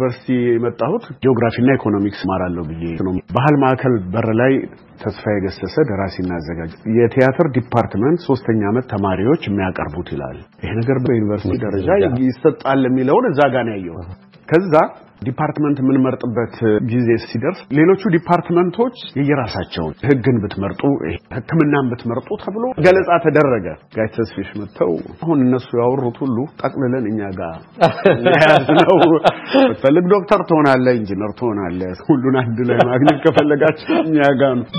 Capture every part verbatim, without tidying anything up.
ዩኒቨርሲቲ የመጣሁት ጂኦግራፊና ኢኮኖሚክስ ማራለሁ ብዬ ነው። ባህል ማዕከል በር ላይ ተስፋዬ ገሰሰ ደራሲና አዘጋጅ የቲያትር ዲፓርትመንት ሶስተኛ ዓመት ተማሪዎች የሚያቀርቡት ይላል። ይሄ ነገር በዩኒቨርሲቲ ደረጃ ይሰጣል የሚለውን እዛ ጋር ነው ያየው። ከዛ ዲፓርትመንት ምን መርጥበት ጊዜ ሲደርስ ሌሎቹ ዲፓርትመንቶች የየራሳቸው ህግን ብትመርጡ ህክምናን ብትመርጡ ተብሎ ገለጻ ተደረገ። ጋይ ተስፊሽ መተው አሁን እነሱ ያወሩት ሁሉ ጠቅልለን እኛ ጋር ያዝነው ፈልግ ዶክተር ትሆናለህ ኢንጂነር ትሆናለህ ሁሉን አንድ ላይ ማግኘት ከፈለጋችሁ እኛ ጋር ነው።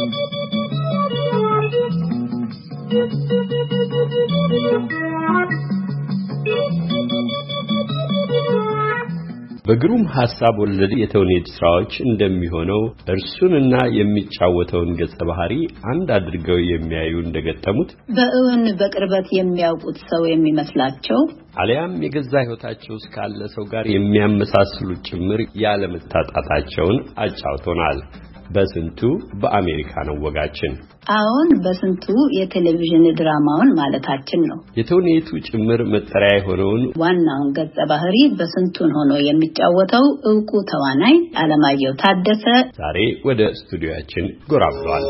በግሩም ሐሳብ ወለድ የተውኔት ስራዎች እንደሚሆነው እርሱንና የሚጫወተውን ገጸ ባህሪ አንድ አድርገው የሚያዩ እንደገጠሙት በእውን በቅርበት የሚያውቁት ሰው የሚመስላቸው አሊያም የገዛ ህይወታቸው እስካለ ሰው ጋር የሚያመሳስሉ ጭምር ያለ መታጣታቸውን አጫውቶናል። በስንቱ በአሜሪካ ነው ወጋችን። አሁን በስንቱ የቴሌቪዥን ድራማውን ማለታችን ነው። የተውኔቱ ጭምር መጠሪያ የሆነውን ዋናውን ገጸ ባህሪ በስንቱን ሆኖ የሚጫወተው ዕውቁ ተዋናይ አለማየሁ ታደሰ ዛሬ ወደ ስቱዲዮአችን ጎራ ብሏል።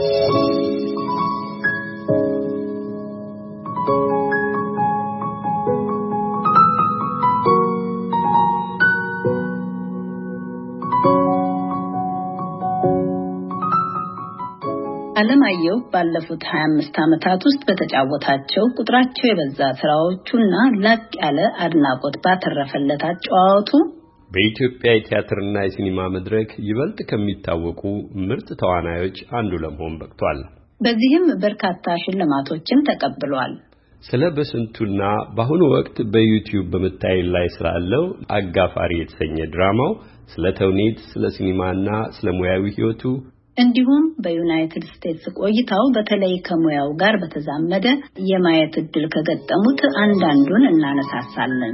አለማየሁ ባለፉት ሃያ አምስት ዓመታት ውስጥ በተጫወታቸው ቁጥራቸው የበዛ ስራዎቹና ላቅ ያለ አድናቆት ባተረፈለት አጫዋወቱ በኢትዮጵያ የቲያትርና የሲኒማ መድረክ ይበልጥ ከሚታወቁ ምርጥ ተዋናዮች አንዱ ለመሆን በቅቷል። በዚህም በርካታ ሽልማቶችን ተቀብሏል። ስለ በስንቱና በአሁኑ ወቅት በዩቲዩብ በመታየት ላይ ስላለው አጋፋሪ የተሰኘ ድራማው፣ ስለ ተውኔት፣ ስለ ሲኒማና ስለ ሙያዊ ህይወቱ እንዲሁም በዩናይትድ ስቴትስ ቆይታው በተለይ ከሙያው ጋር በተዛመደ የማየት እድል ከገጠሙት አንዳንዱን እናነሳሳለን።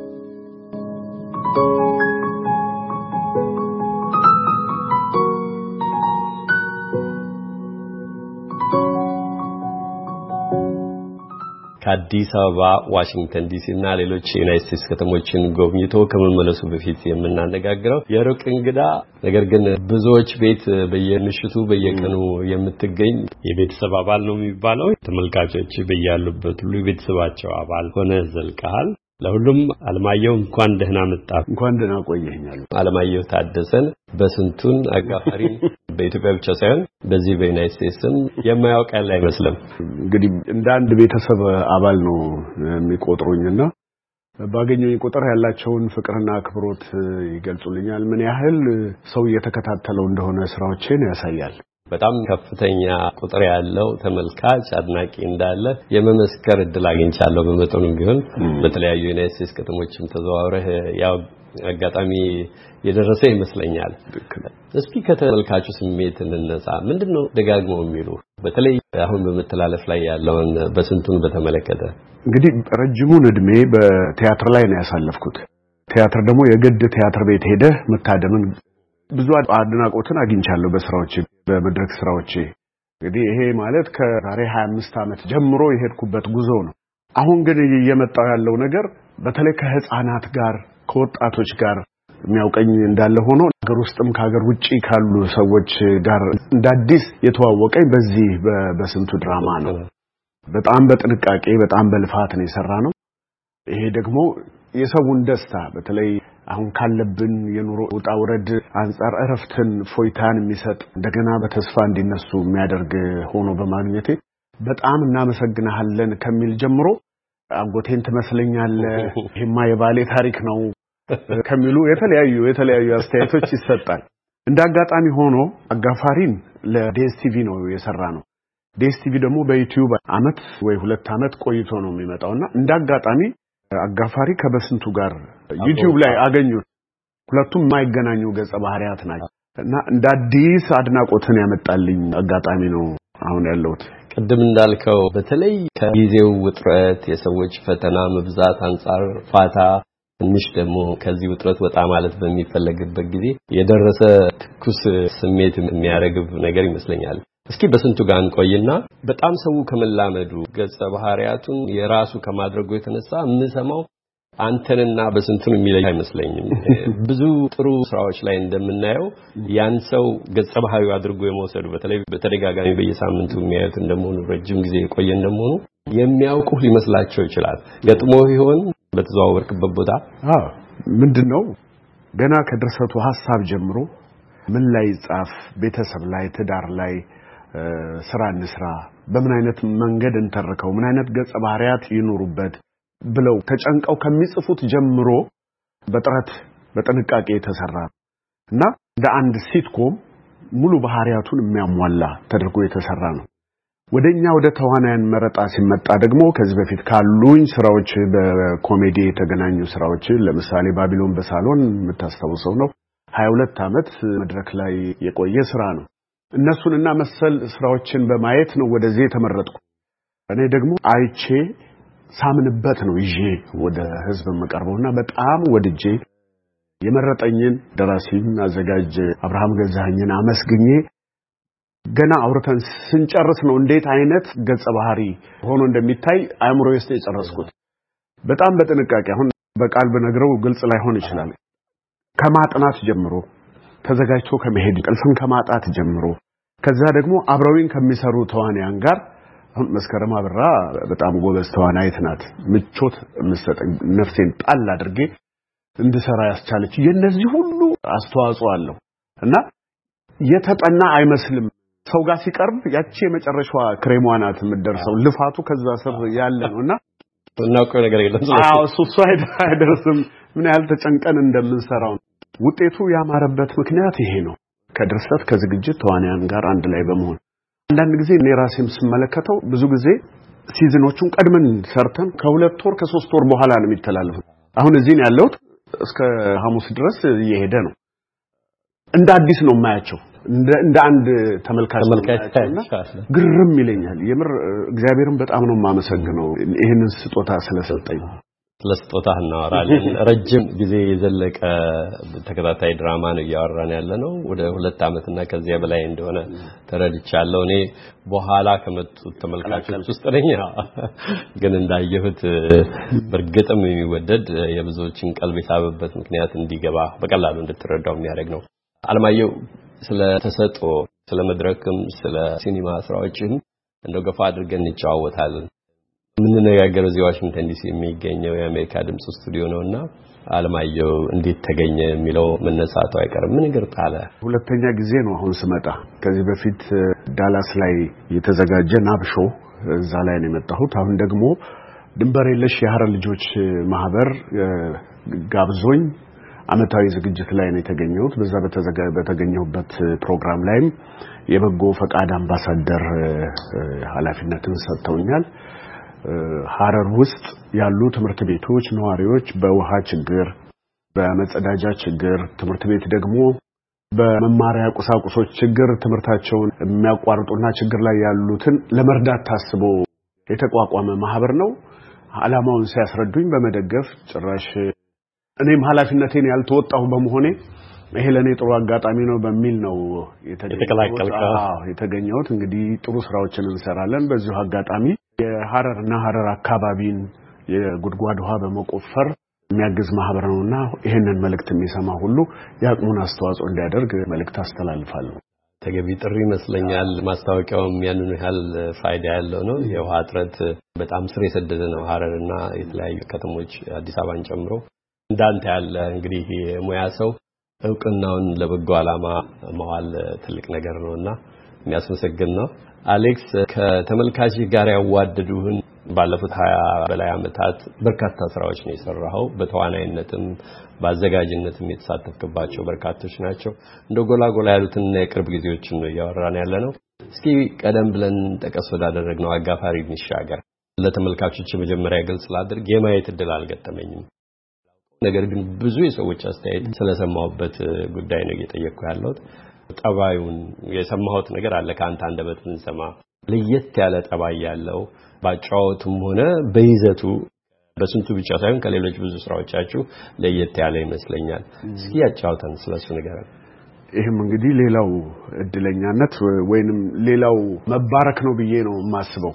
ከአዲስ አበባ ዋሽንግተን ዲሲ እና ሌሎች ዩናይትድ ስቴትስ ከተሞችን ጎብኝቶ ከመመለሱ በፊት የምናነጋግረው የሩቅ እንግዳ ነገር ግን ብዙዎች ቤት በየምሽቱ በየቀኑ የምትገኝ የቤተሰብ አባል ነው የሚባለው። ተመልካቾች በያሉበት ሁሉ የቤተሰባቸው አባል ሆነ ዘልቀሃል። ለሁሉም አለማየሁ እንኳን ደህና መጣ። እንኳን ደህና ቆየኛል። አለማየሁ ታደሰን በስንቱን አጋፋሪ በኢትዮጵያ ብቻ ሳይሆን በዚህ በዩናይትድ ስቴትስም የማያውቅ ያለ አይመስልም። እንግዲህ እንደ አንድ ቤተሰብ አባል ነው የሚቆጥሩኝና ባገኘኝ ቁጥር ያላቸውን ፍቅርና አክብሮት ይገልጹልኛል። ምን ያህል ሰው እየተከታተለው እንደሆነ ስራዎችን ያሳያል። በጣም ከፍተኛ ቁጥር ያለው ተመልካች አድናቂ እንዳለ የመመስከር እድል አግኝቻለሁ። በመጠኑም ቢሆን በተለያዩ ዩናይትድ ስቴትስ ከተሞችም ተዘዋውረህ ያው አጋጣሚ የደረሰ ይመስለኛል። እስኪ ከተመልካቹ ስሜት እንነሳ። ምንድነው ደጋግመው የሚሉ በተለይ አሁን በመተላለፍ ላይ ያለውን በስንቱን በተመለከተ? እንግዲህ ረጅሙን እድሜ በቲያትር ላይ ነው ያሳለፍኩት። ቲያትር ደግሞ የግድ ቲያትር ቤት ሄደህ መታደምን ብዙ አድናቆትን አግኝቻለሁ በስራዎቼ በመድረክ ስራዎቼ። እንግዲህ ይሄ ማለት ከዛሬ ሃያ አምስት ዓመት ጀምሮ የሄድኩበት ጉዞ ነው። አሁን ግን እየመጣው ያለው ነገር በተለይ ከህፃናት ጋር ከወጣቶች ጋር የሚያውቀኝ እንዳለ ሆኖ ሀገር ውስጥም ከሀገር ውጪ ካሉ ሰዎች ጋር እንዳዲስ የተዋወቀኝ በዚህ በስንቱ ድራማ ነው። በጣም በጥንቃቄ በጣም በልፋት ነው የሰራነው። ይሄ ደግሞ የሰውን ደስታ በተለይ አሁን ካለብን የኑሮ ውጣ ውረድ አንፃር እረፍትን ፎይታን የሚሰጥ እንደገና በተስፋ እንዲነሱ የሚያደርግ ሆኖ በማግኘቴ በጣም እናመሰግናለን ከሚል ጀምሮ አጎቴን ትመስለኛለህ ይሄማ የባሌ ታሪክ ነው ከሚሉ የተለያዩ የተለያዩ አስተያየቶች ይሰጣል። እንዳጋጣሚ ሆኖ አጋፋሪን ለዲኤስቲቪ ነው የሰራነው። ዲኤስቲቪ ደግሞ በዩቲዩብ አመት ወይ ሁለት አመት ቆይቶ ነው የሚመጣውና እንዳጋጣሚ አጋፋሪ ከበስንቱ ጋር ዩቲዩብ ላይ አገኙት። ሁለቱም የማይገናኙ ገጸ ባህሪያት ናቸው እና እንደ አዲስ አድናቆትን ያመጣልኝ አጋጣሚ ነው አሁን ያለውት። ቀደም እንዳልከው በተለይ ከጊዜው ውጥረት የሰዎች ፈተና መብዛት አንፃር ፋታ ትንሽ ደግሞ ከዚህ ውጥረት ወጣ ማለት በሚፈልግበት ጊዜ የደረሰ ትኩስ ስሜት የሚያረግብ ነገር ይመስለኛል። እስኪ በስንቱ ጋር እንቆይና በጣም ሰው ከመላመዱ ገጸ ባህሪያቱን የራሱ ከማድረጉ የተነሳ እንሰማው አንተንና በስንቱን የሚለይ አይመስለኝም። ብዙ ጥሩ ስራዎች ላይ እንደምናየው ያን ሰው ገጸ ባህሪው አድርጎ የመውሰዱ በተለይ በተደጋጋሚ በየሳምንቱ የሚያዩት እንደመሆኑ ረጅም ጊዜ የቆየ እንደመሆኑ የሚያውቁ ሊመስላቸው ይችላል። ገጥሞ ይሆን በተዘዋወርክበት ቦታ? አዎ ምንድነው ገና ከድርሰቱ ሐሳብ ጀምሮ ምን ላይ ጻፍ፣ ቤተሰብ ላይ፣ ትዳር ላይ፣ ስራ እንስራ፣ በምን አይነት መንገድ እንተርከው፣ ምን አይነት ገጸ ባህሪያት ይኖሩበት ብለው ተጨንቀው ከሚጽፉት ጀምሮ በጥረት በጥንቃቄ የተሰራ እና እንደ አንድ ሲትኮም ሙሉ ባህሪያቱን የሚያሟላ ተደርጎ የተሰራ ነው። ወደኛ ወደ ተዋናያን መረጣ ሲመጣ ደግሞ ከዚህ በፊት ካሉኝ ስራዎች በኮሜዲ የተገናኙ ስራዎች ለምሳሌ ባቢሎን በሳሎን የምታስተውሰው ነው። ሃያ ሁለት አመት መድረክ ላይ የቆየ ስራ ነው። እነሱንና መሰል ስራዎችን በማየት ነው ወደዚህ የተመረጥኩ። እኔ ደግሞ አይቼ ሳምንበት ነው ይዤ ወደ ህዝብ መቀርበውና በጣም ወድጄ የመረጠኝን ደራሲም አዘጋጅ አብርሃም ገዛኸኝን አመስግኜ ገና አውርተን ስንጨርስ ነው እንዴት አይነት ገጸ ባህሪ ሆኖ እንደሚታይ አእምሮ ውስጥ የጨረስኩት። በጣም በጥንቃቄ አሁን በቃል በነግረው ግልጽ ላይሆን ይችላል። ከማጥናት ጀምሮ ተዘጋጅቶ ከመሄድ ጥልፍን ከማጣት ጀምሮ ከዛ ደግሞ አብረውኝ ከሚሰሩ ተዋናያን ጋር አሁን መስከረም አብራ በጣም ጎበዝ ተዋናይት ናት። ምቾት የምትሰጠኝ ነፍሴን ጣል አድርጌ እንድሰራ ያስቻለች የነዚህ ሁሉ አስተዋጽኦ አለው እና የተጠና አይመስልም። ሰው ጋር ሲቀርብ ያቺ የመጨረሻዋ ክሬሟ ናት የምትደርሰው። ልፋቱ ከዛ ስር ያለ ነውና እናውቀው ነገር የለም። አዎ እሱ አይደርስም። ምን ያህል ተጨንቀን እንደምንሰራው ውጤቱ ያማረበት ምክንያት ይሄ ነው። ከድርሰት ከዝግጅት ተዋናያን ጋር አንድ ላይ በመሆን አንዳንድ ጊዜ እኔ ራሴም ስመለከተው ብዙ ጊዜ ሲዝኖቹን ቀድመን ሰርተን ከሁለት ወር ከሶስት ወር በኋላ ነው የሚተላለፉት። አሁን እዚህ ነው ያለሁት እስከ ሐሙስ ድረስ እየሄደ ነው። እንደ አዲስ ነው የማያቸው እንደ አንድ ተመልካች ግርም ይለኛል። የምር እግዚአብሔርን በጣም ነው የማመሰግነው ይሄንን ስጦታ ስለሰጠኝ። ለስጦታ እናወራለን። ረጅም ጊዜ የዘለቀ ተከታታይ ድራማ ነው እያወራን ያለነው ወደ ሁለት አመትና ከዚያ በላይ እንደሆነ ተረድቻለሁ። እኔ በኋላ ከመጡት ተመልካቾች ውስጥ ነኝ። ግን እንዳየሁት በርግጥም የሚወደድ የብዙዎችን ቀልብ የሳበበት ምክንያት እንዲገባ በቀላሉ እንድትረዳው የሚያደርግ ነው። አለማየሁ ስለ ተሰጥኦ ስለ መድረክም ስለ ሲኒማ ስራዎችም እንደው ገፋ አድርገን እንጫወታለን። ምን ነገርገር እዚህ ዋሽንግተን ዲሲ የሚገኘው የአሜሪካ ድምጽ ስቱዲዮ ነውና አለማየሁ እንዴት ተገኘ የሚለው መነሳቱ አይቀርም። ምን ነገር ጣለ? ሁለተኛ ጊዜ ነው አሁን ስመጣ። ከዚህ በፊት ዳላስ ላይ የተዘጋጀ ናብሾ እዛ ላይ ነው የመጣሁት። አሁን ደግሞ ድንበር የለሽ የሐረር ልጆች ማህበር ጋብዞኝ አመታዊ ዝግጅት ላይ ነው የተገኘሁት። በዛ በተገኘሁበት ፕሮግራም ላይም የበጎ ፈቃድ አምባሳደር ኃላፊነትን ሰጥተውኛል። ሐረር ውስጥ ያሉ ትምህርት ቤቶች ነዋሪዎች በውሃ ችግር፣ በመጸዳጃ ችግር፣ ትምህርት ቤት ደግሞ በመማሪያ ቁሳቁሶች ችግር ትምህርታቸውን የሚያቋርጡና ችግር ላይ ያሉትን ለመርዳት ታስቦ የተቋቋመ ማህበር ነው። ዓላማውን ሲያስረዱኝ በመደገፍ ጭራሽ እኔም ኃላፊነቴን ያልተወጣሁ በመሆኔ ይሄ ለኔ ጥሩ አጋጣሚ ነው በሚል ነው የተገኘሁት። እንግዲህ ጥሩ ስራዎችን እንሰራለን። በዚሁ አጋጣሚ የሐረርና ሐረር አካባቢን የጉድጓድ ውሃ በመቆፈር የሚያግዝ ማህበር ነውና ይሄንን መልእክት የሚሰማ ሁሉ ያቅሙን አስተዋጽኦ እንዲያደርግ መልእክት አስተላልፋለሁ። ተገቢ ጥሪ ይመስለኛል። ማስታወቂያውም ያንኑ ያህል ፋይዳ ያለው ነው። የውሃ እጥረት በጣም ስር የሰደደ ነው። ሐረርና የተለያዩ ከተሞች አዲስ አበባን ጨምሮ እንዳንተ ያለ እንግዲህ የሙያ ሰው እውቅናውን ለበጎ ዓላማ መዋል ትልቅ ነገር ነውና የሚያስመሰግን ነው። አሌክስ ከተመልካች ጋር ያዋደዱህን ባለፉት ሀያ በላይ አመታት በርካታ ስራዎች ነው የሰራኸው። በተዋናይነትም በአዘጋጅነትም የተሳተፍክባቸው በርካቶች ናቸው። እንደው ጎላ ጎላ ያሉትን የቅርብ ጊዜዎችን ነው እያወራን ያለነው። እስኪ ቀደም ብለን ጠቀስ ወዳደረግነው አጋፋሪ እንሻገር። ለተመልካቾች መጀመሪያ ግልጽ ላድርግ የማየት እድል አልገጠመኝም። ነገር ግን ብዙ የሰዎች አስተያየት ስለሰማሁበት ጉዳይ ነው እየጠየቅኩ ያለሁት። ጠባዩን የሰማሁት ነገር አለ ካንተ አንደበት እንሰማ ለየት ያለ ጠባይ ያለው ባጫወቱም ሆነ በይዘቱ በስንቱ ብቻ ሳይሆን ከሌሎች ብዙ ስራዎቻችሁ ለየት ያለ ይመስለኛል። እስኪ ያጫውተን ስለሱ ነገር። ይሄም እንግዲህ ሌላው እድለኛነት ወይንም ሌላው መባረክ ነው ብዬ ነው የማስበው።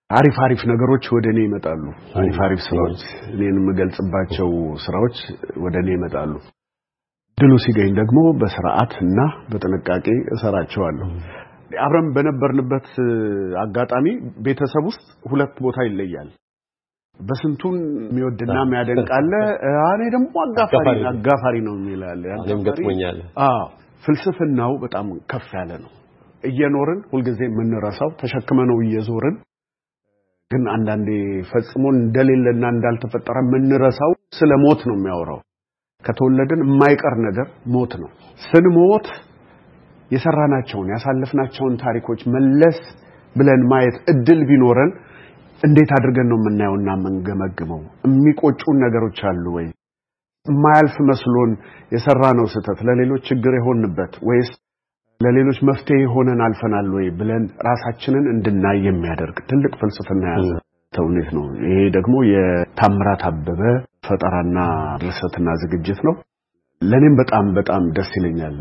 አሪፍ አሪፍ ነገሮች ወደኔ ይመጣሉ አሪፍ አሪፍ ስራዎች እኔን የምገልጽባቸው ስራዎች ወደኔ ይመጣሉ ድሉ ሲገኝ ደግሞ በስርዓትና በጥንቃቄ እሰራቸዋለሁ አብረን በነበርንበት አጋጣሚ ቤተሰብ ውስጥ ሁለት ቦታ ይለያል በስንቱን የሚወድና የሚያደንቃለ እኔ ደግሞ አጋፋሪ አጋፋሪ ነው የሚላል ያንተም ገጥሞኛል አዎ ፍልስፍናው በጣም ከፍ ያለ ነው እየኖርን ሁልጊዜ የምንረሳው ተሸክመነው እየዞርን ግን አንዳንዴ ፈጽሞ እንደሌለና እንዳልተፈጠረ የምንረሳው ስለ ሞት ነው የሚያወራው ከተወለድን የማይቀር ነገር ሞት ነው ስንሞት የሰራናቸውን ያሳለፍናቸውን ታሪኮች መለስ ብለን ማየት እድል ቢኖረን እንዴት አድርገን ነው የምናየውና መንገመግመው የሚቆጩን ነገሮች አሉ ወይ ማያልፍ መስሎን የሰራነው ስህተት ለሌሎች ችግር የሆንበት ወይስ ለሌሎች መፍትሄ ሆነን አልፈናል ወይ ብለን ራሳችንን እንድናይ የሚያደርግ ትልቅ ፍልስፍና ያዘ ተውኔት ነው ይሄ ደግሞ የታምራት አበበ ፈጠራና ድርሰትና ዝግጅት ነው ለኔም በጣም በጣም ደስ ይለኛል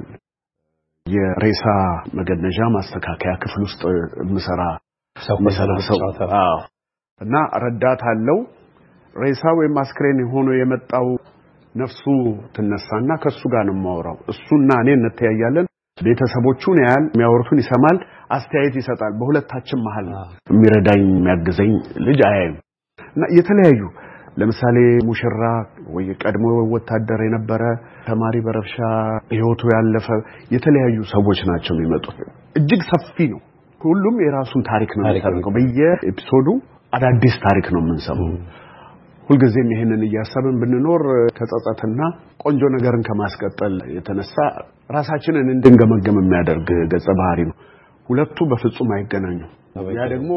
የሬሳ መገነዣ ማስተካከያ ክፍል ውስጥ ምሰራ ሰው አዎ እና ረዳት አለው ሬሳ ወይም አስክሬን ሆኖ የመጣው ነፍሱ ትነሳና ከሱ ጋር ነው ማወራው እሱና እኔ እንተያያለን ቤተሰቦቹን ያያል የሚያወርቱን ይሰማል አስተያየት ይሰጣል በሁለታችን መሃል የሚረዳኝ የሚያግዘኝ ልጅ አያይም እና የተለያዩ ለምሳሌ ሙሽራ ወይ ቀድሞ ወታደር የነበረ ተማሪ በረፍሻ ህይወቱ ያለፈ የተለያዩ ሰዎች ናቸው የሚመጡት እጅግ ሰፊ ነው ሁሉም የራሱን ታሪክ ነው የሚያቀርበው በየኤፒሶዱ አዳዲስ ታሪክ ነው የምንሰማው ሁልጊዜም ይሄንን እያሰብን ብንኖር ከጸጸትና ቆንጆ ነገርን ከማስቀጠል የተነሳ ራሳችንን እንድንገመገም የሚያደርግ ገጸ ባህሪ ነው ሁለቱ በፍጹም አይገናኙ ያ ደግሞ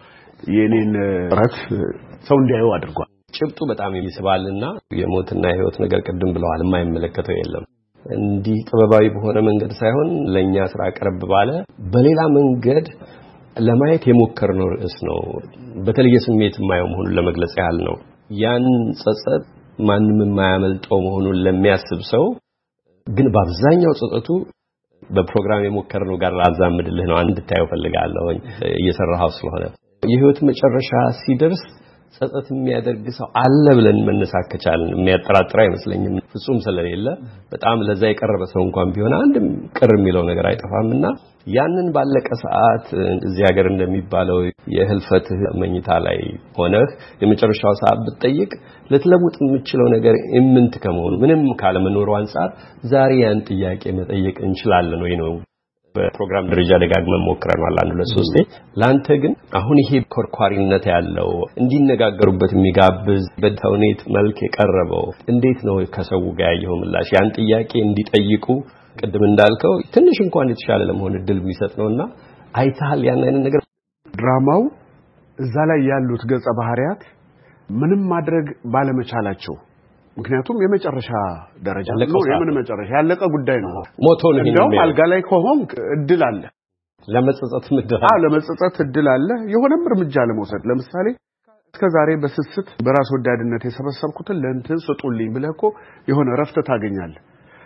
የኔን ጥረት ሰው እንዲያዩ አድርጓል ጭብጡ በጣም ይስባልና የሞትና የህይወት ነገር ቀደም ብለዋል የማይመለከተው የለም እንዲህ ጥበባዊ በሆነ መንገድ ሳይሆን ለኛ ስራ ቀርብ ባለ በሌላ መንገድ ለማየት የሞከርነው ርዕስ ነው በተለየ ስሜት የማየው መሆኑን ለመግለጽ ያህል ነው ያን ጸጸት ማንንም የማያመልጠው መሆኑን ለሚያስብ ሰው ግን በአብዛኛው ጸጸቱ በፕሮግራም የሞከርነው ጋር አዛምድልህ ነው አንድ ታየው ፈልጋለሁ እየሰራው ስለሆነ የህይወት መጨረሻ ሲደርስ ጸጸት የሚያደርግ ሰው አለ ብለን መነሳት ከቻልን የሚያጠራጥር አይመስለኝም ፍጹም ስለሌለ በጣም ለዛ የቀረበ ሰው እንኳን ቢሆን አንድም ቅር የሚለው ነገር አይጠፋምና ያንን ባለቀ ሰዓት እዚህ ሀገር እንደሚባለው የህልፈት መኝታ ላይ ሆነህ የመጨረሻው ሰዓት ብትጠይቅ ለተለውጥ የምችለው ነገር እምንት ከመሆኑ ምንም ካለ መኖሩ አንፃር ዛሬ ያን ጥያቄ መጠየቅ እንችላለን ወይ ነው በፕሮግራም ደረጃ ደጋግመን ሞክረናል አንድ ሁለት ሶስት ላንተ ግን አሁን ይሄ ኮርኳሪነት ያለው እንዲነጋገሩበት የሚጋብዝ በተውኔት መልክ የቀረበው እንዴት ነው ከሰው ጋር ያየው ምላሽ ያን ጥያቄ እንዲጠይቁ ቅድም እንዳልከው ትንሽ እንኳን የተሻለ ለመሆን እድል የሚሰጥ ነውና አይታል ያን አይነት ነገር ድራማው እዛ ላይ ያሉት ገጸ ባህሪያት ምንም ማድረግ ባለመቻላቸው ምክንያቱም የመጨረሻ ደረጃ ነው የምን መጨረሻ ያለቀ ጉዳይ ነው ሞቶ ነው እንደውም አልጋ ላይ ከሆንክ እድል አለ ለመጸጸት ምድር አለ ለመጸጸት እድል አለ የሆነም እርምጃ ለመውሰድ ለምሳሌ እስከዛሬ በስስት በራስ ወዳድነት የሰበሰብኩትን ለእንትን ስጡልኝ ብለህኮ የሆነ ረፍት ታገኛለህ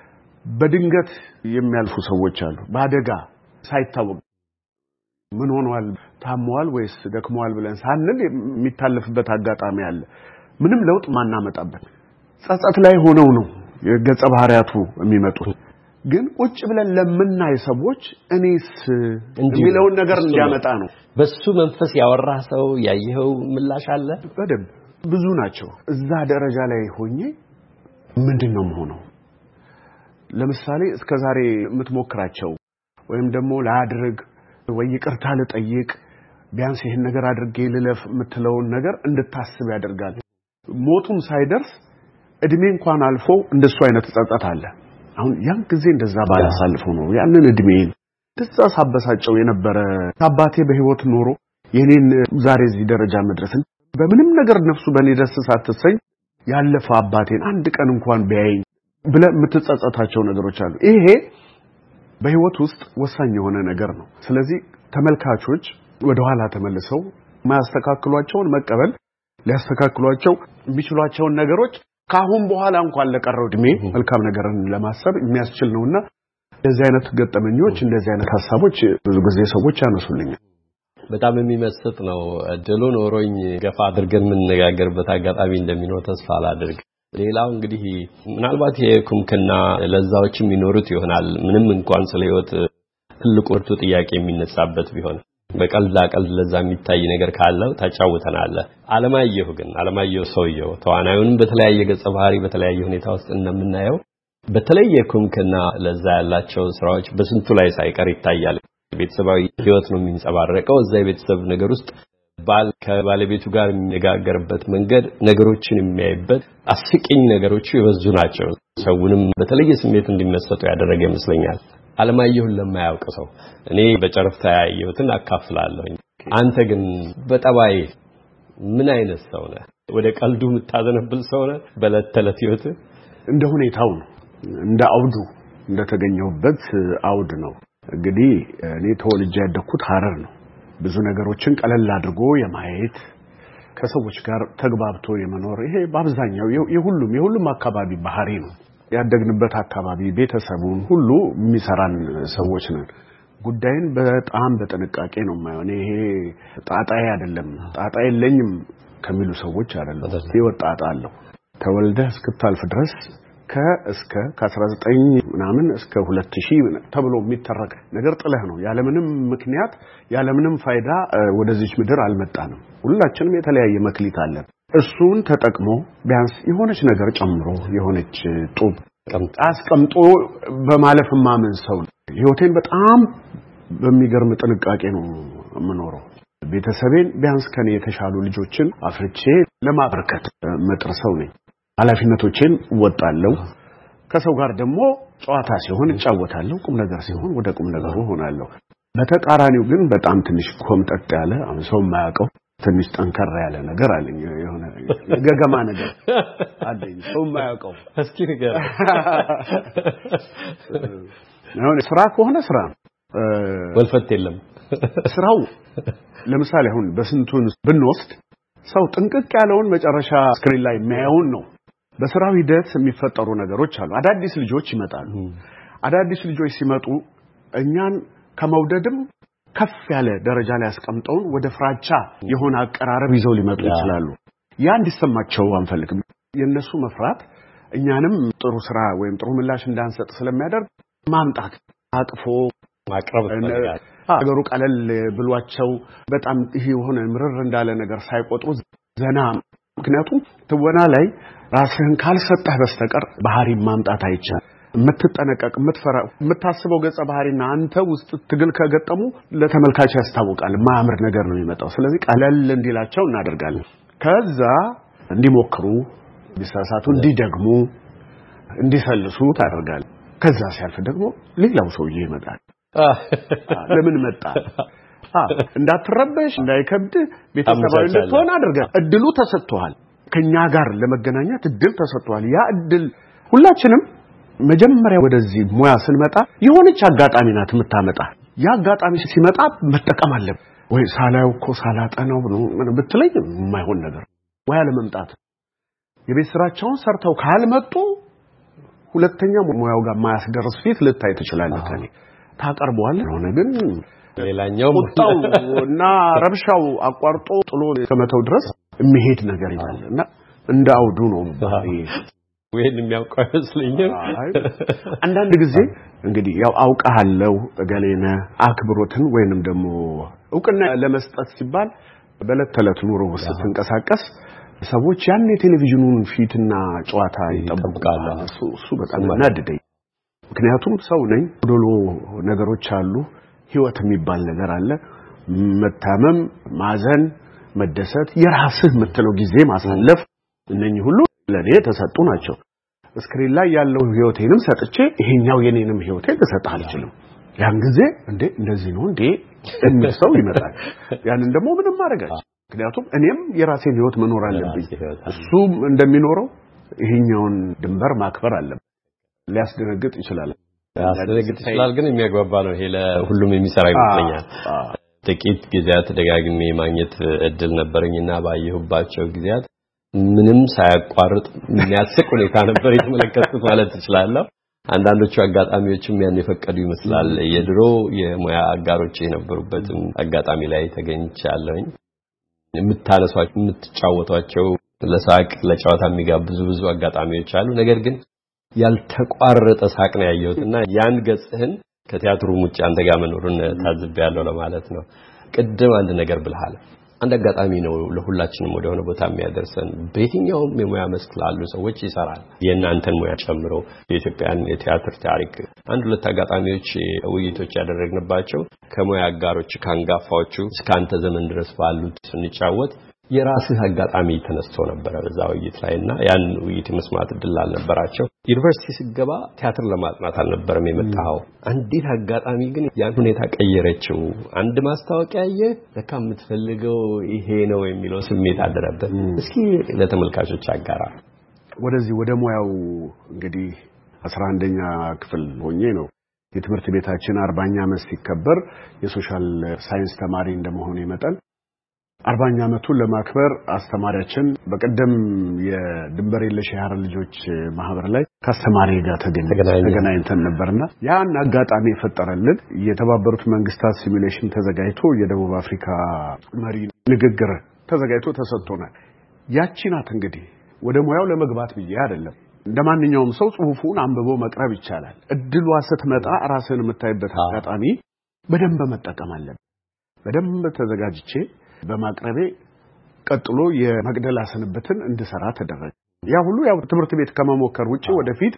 በድንገት የሚያልፉ ሰዎች አሉ ባደጋ ሳይታወቅ ምን ሆኗል ታሟል ወይስ ደክሟል ብለን ሳንል የሚታለፍበት አጋጣሚ አለ ምንም ለውጥ ማናመጣበት ጸጸት ላይ ሆነው ነው የገጸ ባህሪያቱ የሚመጡት ግን ቁጭ ብለን ለምናይ ሰዎች እኔስ እንዲለው ነገር እንዲያመጣ ነው በሱ መንፈስ ያወራ ሰው ያየው ምላሽ አለ በደንብ ብዙ ናቸው እዛ ደረጃ ላይ ሆኜ ምንድነው መሆነው ለምሳሌ እስከዛሬ የምትሞክራቸው ወይም ደግሞ ላድርግ ወይ ይቅርታ ልጠይቅ ቢያንስ ይሄን ነገር አድርጌ ልለፍ የምትለውን ነገር እንድታስብ ያደርጋል ሞቱም ሳይደርስ እድሜ እንኳን አልፎ እንደሱ አይነት ጸጸት አለ አሁን ያን ጊዜ እንደዛ ባላሳልፈው ነው ያንን እድሜን ደዛ ሳበሳጨው የነበረ አባቴ በህይወት ኖሮ የኔን ዛሬ እዚህ ደረጃ መድረስን በምንም ነገር ነፍሱ በኔ ደስ ሳትሰኝ ያለፈ አባቴን አንድ ቀን እንኳን ቢያይ ብለ የምትጸጸታቸው ነገሮች አሉ ይሄ በህይወት ውስጥ ወሳኝ የሆነ ነገር ነው ስለዚህ ተመልካቾች ወደ ኋላ ተመልሰው ማስተካከሏቸውን መቀበል ሊያስተካክሏቸው የሚችሏቸው ነገሮች ካሁን በኋላ እንኳን ለቀረው እድሜ መልካም ነገርን ለማሰብ የሚያስችል ነውና እንደዚህ አይነት ገጠመኞች እንደዚህ አይነት ሐሳቦች ብዙ ጊዜ ሰዎች ያነሱልኛል በጣም የሚመስጥ ነው። እድሉ ኖሮኝ ገፋ አድርገን የምንነጋገርበት አጋጣሚ እንደሚኖር ተስፋ አላደርግ። ሌላው እንግዲህ ምናልባት የኩምክና ለዛዎችም ይኖሩት ይሆናል ምንም እንኳን ስለ ህይወት ትልቁ ወርቱ ጥያቄ የሚነሳበት ቢሆን በቀልድ አቀልድ ለዛ የሚታይ ነገር ካለው ታጫውተናለህ። አለማየሁ ግን አለማየሁ ሰውየው ተዋናዩንም በተለያየ ገጸ ባህሪ በተለያየ ሁኔታ ውስጥ እንደምናየው በተለየ ኩምክና ለዛ ያላቸው ስራዎች በስንቱ ላይ ሳይቀር ይታያል። ቤተሰባዊ ህይወት ነው የሚንጸባረቀው። እዛ የቤተሰብ ነገር ውስጥ ባል ከባለቤቱ ጋር የሚነጋገርበት መንገድ ነገሮችን የሚያይበት አስቂኝ ነገሮች የበዙ ናቸው። ሰውንም በተለየ ስሜት እንዲመሰጡ ያደረገ ይመስለኛል። አለማየሁን ለማያውቅ ሰው እኔ በጨረፍታ ያየሁትን አካፍላለሁ። አንተ ግን በጠባይ ምን አይነት ሰው ነህ? ወደ ቀልዱ የምታዘነብል ሰው ነህ? በዕለት ተዕለት ህይወት እንደ ሁኔታው ነው፣ እንደ አውዱ እንደተገኘሁበት አውድ ነው። እንግዲህ እኔ ተወልጄ ያደኩት ሐረር ነው። ብዙ ነገሮችን ቀለል አድርጎ የማየት ከሰዎች ጋር ተግባብቶ የመኖር ይሄ በአብዛኛው የሁሉም የሁሉም አካባቢ ባህሪ ነው። ያደግንበት አካባቢ ቤተሰቡን ሁሉ የሚሰራን ሰዎች ነን። ጉዳይን በጣም በጥንቃቄ ነው የማየው። ይሄ ጣጣዬ አይደለም ጣጣ የለኝም ከሚሉ ሰዎች አይደለም። ህይወት ጣጣ አለው። ተወልደህ እስክታልፍ ድረስ ከእስከ ከ19 ምናምን እስከ ሁለት ሺህ ተብሎ የሚተረክ ነገር ጥለህ ነው ያለምንም ምክንያት ያለምንም ፋይዳ ወደዚህ ምድር አልመጣንም። ሁላችንም የተለያየ መክሊት አለን። እሱን ተጠቅሞ ቢያንስ የሆነች ነገር ጨምሮ የሆነች ጡብ አስቀምጦ በማለፍ ማመን ሰው ህይወቴን በጣም በሚገርም ጥንቃቄ ነው የምኖረው። ቤተሰቤን ቢያንስ ከኔ የተሻሉ ልጆችን አፍርቼ ለማበርከት መጥር ሰው ነኝ። ኃላፊነቶችን ወጣለሁ። ከሰው ጋር ደግሞ ጨዋታ ሲሆን እጫወታለሁ፣ ቁም ነገር ሲሆን ወደ ቁም ነገሩ ሆናለሁ። በተቃራኒው ግን በጣም ትንሽ ኮምጠጥ ያለ ሰው የማያውቀው ትንሽ ጠንከር ያለ ነገር አለኝ። የሆነ ገገማ ነገር አለኝ ሰው የማያውቀው። እስኪ ንገር። አሁን ስራ ከሆነ ስራ ወልፈት የለም። ስራው ለምሳሌ አሁን በስንቱን ብንወስድ ሰው ጥንቅቅ ያለውን መጨረሻ ስክሪን ላይ የሚያየውን ነው። በስራው ሂደት የሚፈጠሩ ነገሮች አሉ። አዳዲስ ልጆች ይመጣሉ። አዳዲስ ልጆች ሲመጡ እኛን ከመውደድም ከፍ ያለ ደረጃ ላይ አስቀምጠውን ወደ ፍራቻ የሆነ አቀራረብ ይዘው ሊመጡ ይችላሉ። ያ እንዲሰማቸው አንፈልግም። የነሱ መፍራት እኛንም ጥሩ ስራ ወይም ጥሩ ምላሽ እንዳንሰጥ ስለሚያደርግ ማምጣት አቅፎ ማቅረብ ይፈልጋል። ነገሩ ቀለል ብሏቸው በጣም ይሄ የሆነ ምርር እንዳለ ነገር ሳይቆጥሩ ዘና። ምክንያቱም ትወና ላይ ራስህን ካልሰጠህ በስተቀር ባህሪ ማምጣት አይቻልም። የምትጠነቀቅ የምትፈራ የምታስበው ገጸ ባህሪና አንተ ውስጥ ትግል ከገጠሙ ለተመልካች ያስታውቃል። ማምር ነገር ነው የሚመጣው። ስለዚህ ቀለል እንዲላቸው እናደርጋለን። ከዛ እንዲሞክሩ ቢሳሳቱ እንዲደግሙ እንዲሰልሱ ታደርጋለህ። ከዛ ሲያልፍ ደግሞ ሌላው ሰውዬ ይመጣል። ለምን መጣ? አዎ እንዳትረበሽ እንዳይከብድ ቤተሰባዊ ልትሆን አድርገህ እድሉ ተሰጥቷል። ከኛ ጋር ለመገናኘት እድል ተሰጥቷል። ያ እድል ሁላችንም መጀመሪያ ወደዚህ ሙያ ስንመጣ የሆነች አጋጣሚ ናት የምታመጣ። ያ አጋጣሚ ሲመጣ መጠቀም አለብን። ወይ ሳላው እኮ ሳላጠናው ምን ብትለኝ የማይሆን ነገር ወይ አለመምጣት። የቤት ስራቸውን ሰርተው ካልመጡ ሁለተኛ ሙያው ጋር ማያስደርስ ፊት ልታይ ትችላለህ። ከኔ ታቀርበዋለህ ሆነ ግን ሌላኛው እና ረብሻው አቋርጦ ጥሎ ከመተው ድረስ የሚሄድ ነገር ይላልና እንደ አውዱ ነው ባህሪ ወይን የሚያውቀው አይመስልኝም። አንዳንድ ጊዜ እንግዲህ ያው አውቃለሁ ገሌነ አክብሮትን ወይንም ደግሞ እውቅና ለመስጠት ሲባል በለት ተለት ኑሮ ውስጥ ተንቀሳቀስ ሰዎች ያን የቴሌቪዥኑን ፊትና ጨዋታ ይጠብቃሉ። እሱ እሱ በጣም ናድደኝ። ምክንያቱም ሰው ነኝ። ዶሎ ነገሮች አሉ። ህይወት የሚባል ነገር አለ። መታመም፣ ማዘን፣ መደሰት፣ የራስህ የምትለው ጊዜ ማሳለፍ እነኚህ ሁሉ ለኔ ተሰጡ ናቸው። ስክሪን ላይ ያለው ህይወቴንም ሰጥቼ ይሄኛው የኔንም ህይወቴን ልሰጥ አልችልም። ያን ጊዜ እንዴ እንደዚህ ነው እንዴ የሚል ሰው ይመጣል። ያንን ደግሞ ምንም ማድረጋች። ምክንያቱም እኔም የራሴን ህይወት መኖር አለብኝ። እሱም እንደሚኖረው ይሄኛውን ድንበር ማክበር አለብኝ። ሊያስደነግጥ ይችላል ያስደነግጥ ይችላል ግን የሚያግባባ ነው። ይሄ ለሁሉም የሚሰራ ይመስለኛል። ጥቂት ጊዜያት ደጋግሜ ማግኘት እድል ነበርኝና ባየሁባቸው ጊዜያት ምንም ሳያቋርጥ የሚያስቅ ሁኔታ ነበር የተመለከቱት ማለት እችላለሁ። አንዳንዶቹ አጋጣሚዎችም ያን የፈቀዱ ይመስላል። የድሮ የሙያ አጋሮች የነበሩበትም አጋጣሚ ላይ ተገኝቻለሁኝ። የምታነሷቸው የምትጫወቷቸው ለሳቅ ለጨዋታ የሚጋብዙ ብዙ አጋጣሚዎች አሉ። ነገር ግን ያልተቋረጠ ሳቅ ነው ያየሁትና ያን ገጽህን ከቲያትሩ ውጭ አንተ ጋር መኖሩን ታዝቤያለሁ ለማለት ነው። ቅድም አንድ ነገር ብለሃል። አንድ አጋጣሚ ነው ለሁላችንም ወደ ሆነ ቦታ የሚያደርሰን። በየትኛውም የሙያ መስክ ላሉ ሰዎች ይሰራል። የእናንተን ሙያ ጨምሮ የኢትዮጵያን የቲያትር ታሪክ አንድ ሁለት አጋጣሚዎች ውይይቶች ያደረግንባቸው ከሙያ አጋሮች ካንጋፋዎቹ እስከ አንተ ዘመን ድረስ ባሉት ስንጫወት የራስህ አጋጣሚ ተነስቶ ነበር በዛ ውይይት ላይና ያን ውይይት መስማት እድል አልነበራቸው። ዩኒቨርሲቲ ስገባ ቲያትር ለማጥናት አልነበረም የመጣው። አንዲት አጋጣሚ ግን ያን ሁኔታ ቀየረችው። አንድ ማስታወቂያ ያየ ለካ የምትፈልገው ይሄ ነው የሚለው ስሜት አደረበት። እስኪ ለተመልካቾች አጋራ። ወደዚህ ወደ ሙያው እንግዲህ አስራ አንደኛ ክፍል ሆኜ ነው የትምህርት ቤታችን አርባኛ ዓመት ሲከበር የሶሻል ሳይንስ ተማሪ እንደመሆኔ መጠን አርባኛ ዓመቱን ለማክበር አስተማሪያችን በቀደም የድንበር የለሽ የሐረር ልጆች ማህበር ላይ ከአስተማሪ ጋር ተገናኝተን ነበርና ያን አጋጣሚ የፈጠረልን የተባበሩት መንግስታት ሲሙሌሽን ተዘጋጅቶ የደቡብ አፍሪካ መሪ ንግግር ተዘጋጅቶ ተሰጥቶናል። ያቺ ናት እንግዲህ ወደ ሙያው ለመግባት ብዬ አይደለም። እንደማንኛውም ሰው ጽሁፉን አንብቦ መቅረብ ይቻላል። እድሏ ስትመጣ ራስን የምታይበት አጋጣሚ በደንብ መጠቀም አለብን። በደንብ ተዘጋጅቼ በማቅረቤ ቀጥሎ የመቅደላ ስንብትን እንድሰራ ተደረገ። ያ ሁሉ ያው ትምህርት ቤት ከመሞከር ውጪ ወደፊት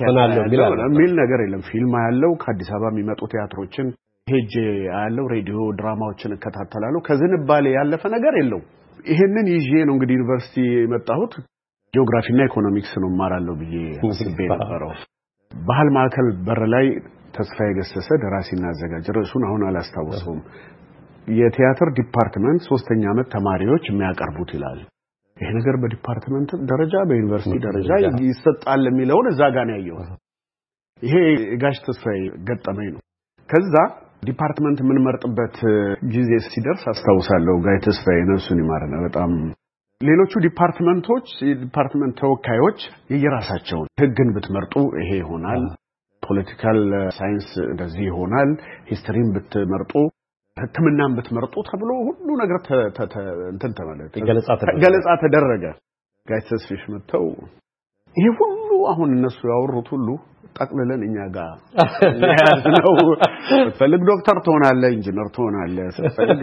ሚል ነገር የለም። ፊልም ያለው ከአዲስ አበባ የሚመጡ ቲያትሮችን ሄጄ ያለው ሬዲዮ ድራማዎችን እከታተላለሁ። ከዝንባሌ ያለፈ ነገር የለው። ይሄንን ይዤ ነው እንግዲህ ዩኒቨርሲቲ የመጣሁት። ጂኦግራፊና ኢኮኖሚክስ ነው ማራለው ብዬ አስቤ ነበረው። ባህል ማዕከል በር ላይ ተስፋዬ ገሰሰ ደራሲና አዘጋጅ ርዕሱን አሁን አላስታውሰውም የቲያትር ዲፓርትመንት ሶስተኛ ዓመት ተማሪዎች የሚያቀርቡት ይላል። ይሄ ነገር በዲፓርትመንት ደረጃ በዩኒቨርሲቲ ደረጃ ይሰጣል የሚለው እዛ ጋር ነው ያየው። ይሄ ጋሽ ተስፋዬ ገጠመኝ ነው። ከዛ ዲፓርትመንት ምን መርጥበት ጊዜ ሲደርስ አስተዋውሳለሁ። ጋሽ ተስፋዬ ነፍሱን ይማርና በጣም ሌሎቹ ዲፓርትመንቶች ዲፓርትመንት ተወካዮች የየራሳቸው ህግን ብትመርጡ ይሄ ይሆናል፣ ፖለቲካል ሳይንስ እንደዚህ ይሆናል፣ ሂስትሪን ብትመርጡ ህክምናን ብትመርጡ ተብሎ ሁሉ ነገር እንትን ተመለከተ ገለጻ ተደረገ። ጋሽ ተስፋዬ መተው ይሄ ሁሉ አሁን እነሱ ያወሩት ሁሉ ጠቅልለን እኛ ጋር ያዝነው። ፈልግ ዶክተር ትሆናለህ፣ ኢንጂነር ትሆናለህ፣ ፈልግ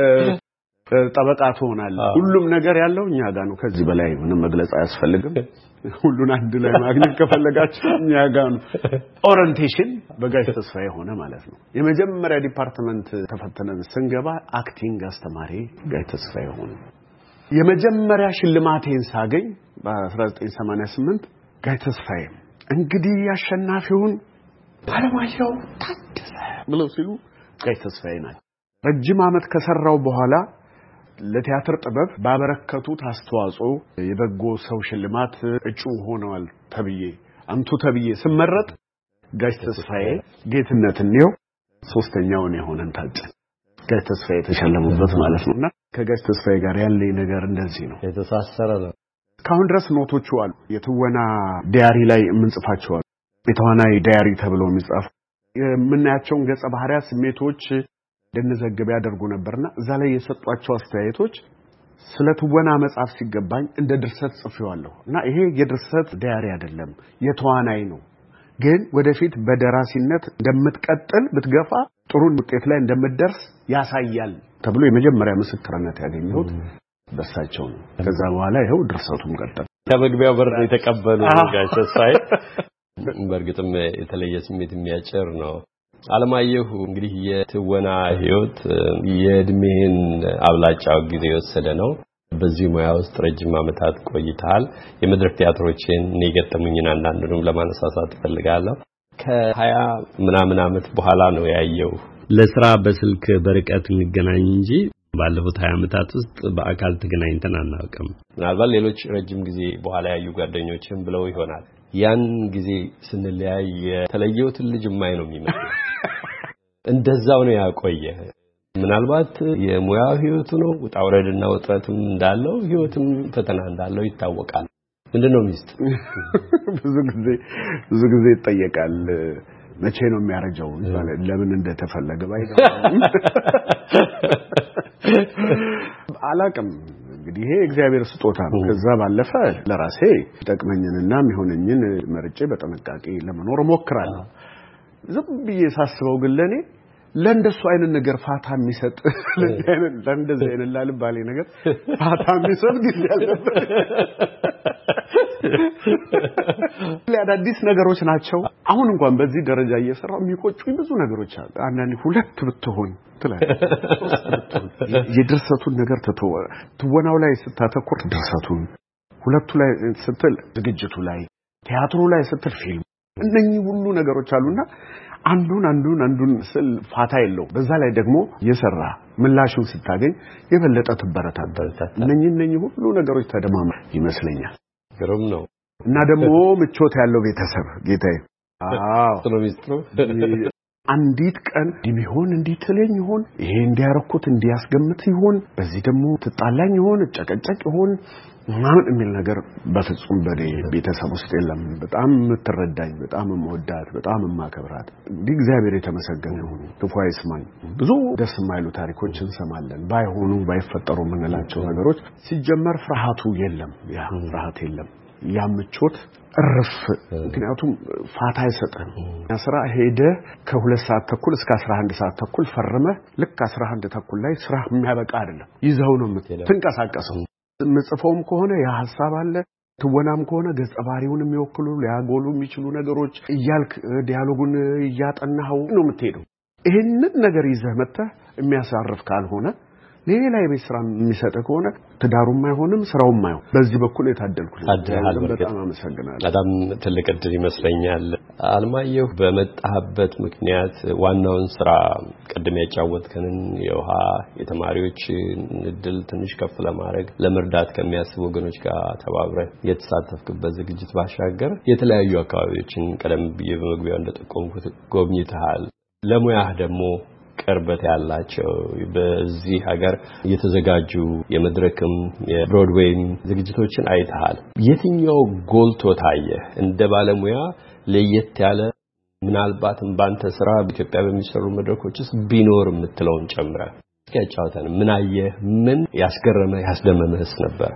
ጠበቃ ትሆናለህ፣ ሁሉም ነገር ያለው እኛ ጋር ነው። ከዚህ በላይ ምንም መግለጽ አያስፈልግም። ሁሉን አንድ ላይ ማግኘት ከፈለጋችሁ እኛ ጋር ነው። ኦሪንቴሽን በጋሽ ተስፋዬ ሆነ ማለት ነው። የመጀመሪያ ዲፓርትመንት ተፈተነን ስንገባ አክቲንግ አስተማሪ ጋሽ ተስፋዬ ሆነ። የመጀመሪያ ሽልማቴን ሳገኝ በ1988 ጋሽ ተስፋዬ እንግዲህ አሸናፊውን አለማየሁ ታደሰ ብለው ሲሉ ጋሽ ተስፋዬ ናቸው። ረጅም ዓመት ከሰራው በኋላ ለቲያትር ጥበብ ባበረከቱት አስተዋጽኦ የበጎ ሰው ሽልማት እጩ ሆነዋል ተብዬ አምቱ ተብዬ ስመረጥ ጋሽ ተስፋዬ ጌትነትን ነው ሶስተኛው ነው ሆነን ታጨ ጋሽ ተስፋዬ ተሸለሙበት ማለት ነውና ከጋሽ ተስፋዬ ጋር ያለኝ ነገር እንደዚህ ነው የተሳሰረ ነው። ካሁን ድረስ ኖቶቹ አሉ። የትወና ዲያሪ ላይ የምንጽፋቸው አሉ። የተዋናይ ዲያሪ ተብሎ የሚጻፍ የምናያቸውን ገጸ ባህሪያት ስሜቶች እንደነዘገበ ያደርጉ ነበርና እዛ ላይ የሰጧቸው አስተያየቶች ስለ ትወና መጻፍ ሲገባኝ እንደ ድርሰት ጽፌዋለሁ እና ይሄ የድርሰት ዲያሪ አይደለም የተዋናይ ነው፣ ግን ወደፊት በደራሲነት እንደምትቀጥል ብትገፋ ጥሩ ውጤት ላይ እንደምትደርስ ያሳያል ተብሎ የመጀመሪያ ምስክርነት ያገኘሁት በሳቸው ነው። ከዛ በኋላ ይሄው ድርሰቱም ቀጠለ። ከመግቢያው በር የተቀበሉ ጋሽ ተስፋዬ በእርግጥም የተለየ ስሜት የሚያጭር ነው። አለማየሁ እንግዲህ የትወና ህይወት የእድሜን አብላጫው ጊዜ ወሰደ ነው። በዚህ ሙያ ውስጥ ረጅም ዓመታት ቆይተሃል። የመድረክ ቲያትሮችን የገጠሙኝን አንዳንዱንም ለማነሳሳት ፈልጋለሁ። ከሀያ ምናምን ዓመት በኋላ ነው ያየው። ለስራ በስልክ በርቀት እንገናኝ እንጂ ባለፉት ሀያ ዓመታት ውስጥ በአካል ተገናኝተን አናውቅም። ምናልባት ሌሎች ረጅም ጊዜ በኋላ ያዩ ጓደኞችም ብለው ይሆናል ያን ጊዜ ስንለያይ የተለየውትን ልጅ ማይ ነው የሚመስለው። እንደዛው ነው ያቆየ። ምናልባት የሙያው ህይወቱ ነው ውጣውረድና ውጥረትም እንዳለው ህይወትም ፈተና እንዳለው ይታወቃል። ምንድነው ሚስት ብዙ ጊዜ ብዙ ጊዜ ይጠየቃል መቼ ነው የሚያረጀው ይባላል ለምን እንደተፈለገ ባይገባም አላቅም እንግዲህ ይሄ እግዚአብሔር ስጦታ ነው ከዛ ባለፈ ለራሴ ጠቅመኝንና የሚሆነኝን መርጬ በጥንቃቄ ለመኖር ሞክራለሁ ዝም ብዬ ሳስበው ግን ለኔ ለእንደሱ አይነት ነገር ፋታ የሚሰጥ ለእንደዚህ አይነት ላልባሌ ነገር ፋታ የሚሰጥ ጊዜ አለበት ለአዳዲስ ነገሮች ናቸው አሁን እንኳን በዚህ ደረጃ እየሰራው የሚቆጩኝ ብዙ ነገሮች አሉ አንዳንዴ ሁለት ብትሆን ትላለህ የድርሰቱን ነገር ተተወ ትወናው ላይ ስታተኩር ድርሰቱን ሁለቱ ላይ ስትል ዝግጅቱ ላይ ቲያትሩ ላይ ስትል ፊልም እነኚህ ሁሉ ነገሮች አሉና አንዱን አንዱን አንዱን ስል ፋታ የለው በዛ ላይ ደግሞ የሰራ ምላሹን ስታገኝ የበለጠ ትበረታታለህ እነኚህ እነኚህ ሁሉ ነገሮች ተደማማ ይመስለኛል ግሩም ነው እና ደግሞ ምቾት ያለው ቤተሰብ ጌታዬ አዎ ስለሚስጥሩ አንዲት ቀን ዲሚሆን እንዲትለኝ ይሆን ይሄ እንዲያረኩት እንዲያስገምት ይሆን በዚህ ደግሞ ትጣላኝ ይሆን ጨቀጨቅ ይሆን ማን የሚል ነገር በፍጹም በኔ ቤተሰብ ውስጥ የለም በጣም ምትረዳኝ በጣም መወዳት በጣም ማከብራት እንዲህ እግዚአብሔር የተመሰገነ ይሁን ክፉ አይስማኝ ብዙ ደስ የማይሉ ታሪኮችን ሰማለን ባይሆኑ ባይፈጠሩ ምንላቸው ነገሮች ሲጀመር ፍርሃቱ የለም ያ ፍርሃት የለም ያምቾት እርፍ ምክንያቱም ፋታ አይሰጥም ስራ ሄደ ከሁለት ሰዓት ተኩል እስከ አስራ አንድ ሰዓት ተኩል ፈርመ ልክ አስራ አንድ ተኩል ላይ ስራ የሚያበቃ አይደለም ይዘው ነው የምትንቀሳቀሰው ምጽፈውም ከሆነ ያ ሐሳብ አለ ትወናም ከሆነ ገጸ ባህሪውን የሚወክሉ ሊያጎሉ የሚችሉ ነገሮች እያልክ ዲያሎጉን እያጠናው ነው የምትሄደው ይሄንን ነገር ይዘህ መጣ የሚያሳርፍ ካልሆነ ሌላ የቤት ስራ የሚሰጥ ከሆነ ትዳሩም አይሆንም ስራውም አይሆን በዚህ በኩል የታደልኩ በጣም አመሰግናለሁ በጣም ትልቅ እድል ይመስለኛል አልማየሁ በመጣህበት ምክንያት ዋናውን ስራ ቀደም ያጫወትከንን የውሃ የተማሪዎች እድል ትንሽ ከፍ ለማድረግ ለመርዳት ከሚያስቡ ወገኖች ጋር ተባብረህ የተሳተፍክበት ዝግጅት ባሻገር የተለያዩ አካባቢዎችን ቀደም ብዬ በመግቢያው እንደጠቆምኩት ጎብኝተሃል ለሙያህ ደግሞ ቅርበት ያላቸው በዚህ ሀገር የተዘጋጁ የመድረክም የብሮድዌይም ዝግጅቶችን አይተሃል የትኛው ጎልቶ ታየ እንደ ባለሙያ ለየት ያለ ምናልባትም ባንተ ስራ በኢትዮጵያ በሚሰሩ መድረኮችስ ቢኖር የምትለውን ጨምረ እስኪያጫውተን ምን አየህ ምን ያስገረመ ያስደመመህስ ነበር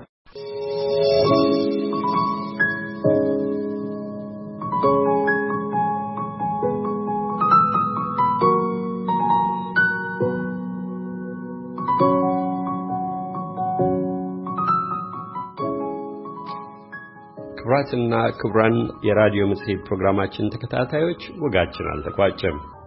ክቡራትና ክቡራን የራዲዮ መጽሔት ፕሮግራማችን ተከታታዮች ወጋችን አልተቋጨም